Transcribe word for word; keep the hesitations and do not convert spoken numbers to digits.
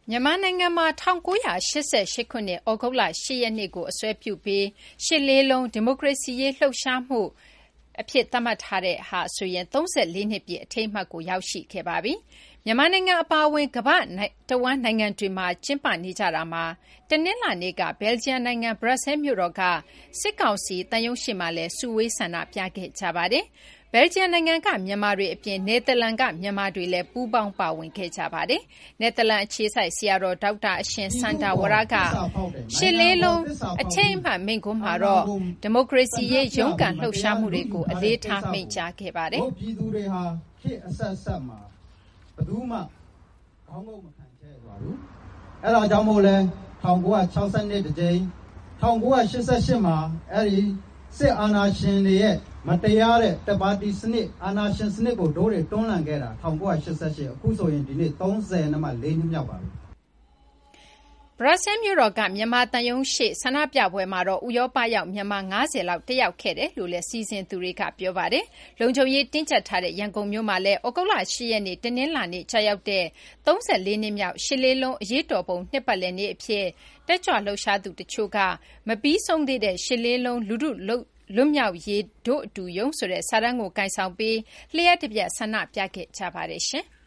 မြန်မာနိုင်ငံမှာ၁၉၈၈ခုနှစ်ဩဂုတ်လ၈ရက်နေ့ကိုအစွဲပြုပြီးရှစ်လေးလုံးဒီမိုကရေစီရေးလှုပ်ရှားမှုအဖြစ်သတ်မှတ်ထားတဲ့ဟာဆိုရင်၃၄နှစ်ပြည့်အထိမ်းအမှတ်ကိုရောက်ရှိခဲ့ပါပြီ။မြန်မာနိုင်ငံအပါအဝင်ကမ္ဘာတဝန်းနိုင်ငံတွေမှာကျင်းပနေကြတာမှာတနင်္လာနေ့ကဘယ်လ်ဂျီယံနိုင်ငံဘရပ်ဆဲမြို့တော်ကစစ်ကောင်စီတန်ရုံးရှိမှလည်းစုဝေးဆန္ဒပြခဲ့ကြပါတယ်။ဘယ်လ်ဂျီယံနိုင်ငံကမြန်မာတွေအပြင်နယ်သာလန်ကမြန်မာတွေလည်းပူးပေါင်းပါဝင်ခဲ့ကြပါတယ်။နယ်သာလန်အခြေစိုက်ဆရာတော်ဒေါက်တာအရှင်စန္ဒာဝရကရှစ်လေးလုံးအထိမ်းအမှတ်မိန့်ခွန်းမှာတော့ဒီမိုကရေစီရေးရုန်းကန်လှုပ်ရှားမှုတွေကိုအလေးထားမိန့်ကြားခဲ့ပါတယ်။ပြည်သူတွေဟာခေတ်အဆက်ဆက်မှာဘယ်သူမှခေါင်းငုံမခံခဲ့ပါဘူး။အဲဒါကြောင့်မို့လဲ၁၉၆၂တကြိမ်၁၉၈၈မှာအဲဒီစစ်အာဏာရှင်တွေရဲ့မတရားတဲ့တပါတီစနစ်အာဏာရှင်စနစ်ကိုတို့တွေတွန်းလှန်ခဲ့တာ၁၉၈၈အခုဆိုရင်ဒီနေ့၃၀နဲ့မှ၄နှစ်မြောက်ပါပြီဘရပ်ဆဲမြို့တော်ကမြန်မာတန်ယုံရှိဆန္ဒပြပွဲမှာတော့ဥရောပရောက်မြန်မာ၅၀လောက်တက်ရောက်ခဲ့တယ်လို့လည်းစီစဉ်သူတွေကပြောပါတယ်။လုံခြုံရေးတင်းကျပ်ထားတဲ့ရန်ကုန်မြို့မှာလည်းဩဂုတ်လ၈ရက်နေ့တနင်္လာနေ့ကြာရောက်တဲ့၃၄နှစ်မြောက်ရှစ်လေးလုံးအရေးတော်ပုံနှစ်ပတ်လည်နေ့အဖြစ်တက်ကြွလှုပ်ရှားသူတချို့ကမပြီးဆုံးသေးတဲ့ရှစ်လေးလုံးလူထုလွတ်လွတ်မြောက်ရေးတို့အတူယုံဆိုတဲ့စာတမ်းကိုကင်ဆောင်ပြီးလျှက်တပြက်ဆန္ဒပြခဲ့ကြပါတယ်ရှင်။